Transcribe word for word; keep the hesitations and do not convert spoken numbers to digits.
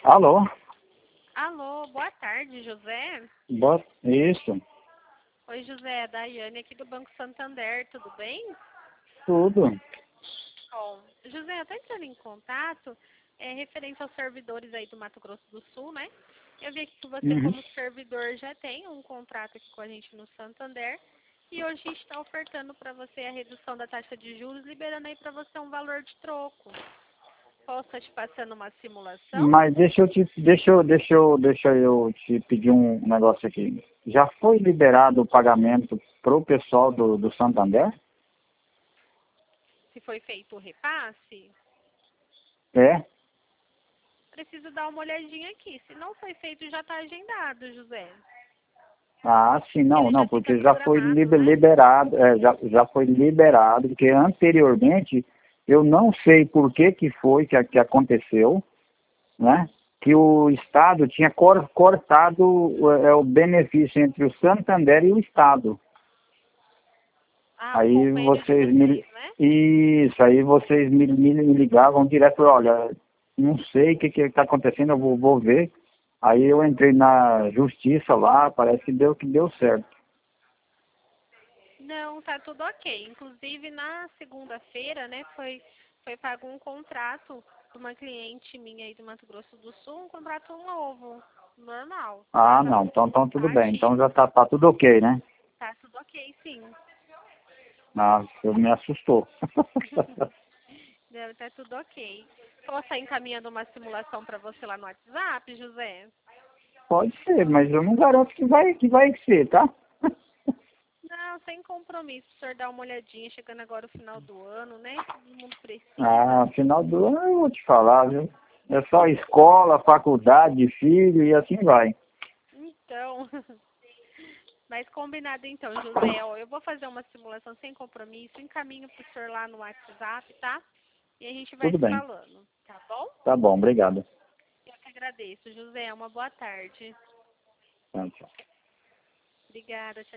Alô? Alô, boa tarde, José. Boa... Isso, Oi, José, é Daiane aqui do Banco Santander, tudo bem? tudo. Bom, José, eu estou entrando em contato é, referente aos servidores aí do Mato Grosso do Sul, né? Eu vi aqui que você, Uhum. como servidor, já tem um contrato aqui com a gente no Santander e hoje a gente está ofertando para você a redução da taxa de juros, liberando aí para você um valor de troco. Posso estar te passando uma simulação? Mas deixa eu te, deixa eu, deixa eu, deixa eu te pedir um negócio aqui. Já foi liberado o pagamento pro pessoal do, do Santander? Se foi feito o repasse? É? Preciso dar uma olhadinha aqui. Se não foi feito, já está agendado, José. Ah, sim, não, Ele já não, fica porque já foi programado, liber- né? liberado, é, já, já foi liberado, porque anteriormente eu não sei por que que foi que, que aconteceu, né? Que o Estado tinha cor, cortado é, o benefício entre o Santander e o Estado. Ah, o Aí convênio de vocês me... vocês, né? Isso, aí vocês me, me, me ligavam direto, olha, não sei o que que está acontecendo, eu vou, vou ver. Aí eu entrei na justiça lá, parece que deu que deu certo. Não, tá tudo ok. Inclusive, na segunda-feira, né, foi, foi pago um contrato de uma cliente minha aí do Mato Grosso do Sul, um contrato novo, normal, tá? Ah, Tá não, tudo, então, então tudo tá bem, então ativo. já tá, tá tudo ok, né? Tá tudo ok, sim. Nossa, me assustou. Deve tá tudo ok. Posso estar encaminhando uma simulação para você lá no WhatsApp, José? Pode ser, mas eu não garanto que vai, que vai ser, tá? Não, sem compromisso. O senhor dá uma olhadinha, chegando agora o final do ano, né? Todo mundo Ah, precisa. final do ano eu vou te falar, viu? É só escola, faculdade, filho e assim vai. Então, mas combinado então, José. Ó, eu vou fazer uma simulação sem compromisso, encaminho pro senhor lá no WhatsApp, tá? E a gente vai Tudo se bem. falando, tá bom? Tá bom, obrigado. Eu que agradeço, José. Uma boa tarde. Tchau, tchau. Obrigada. Tchau.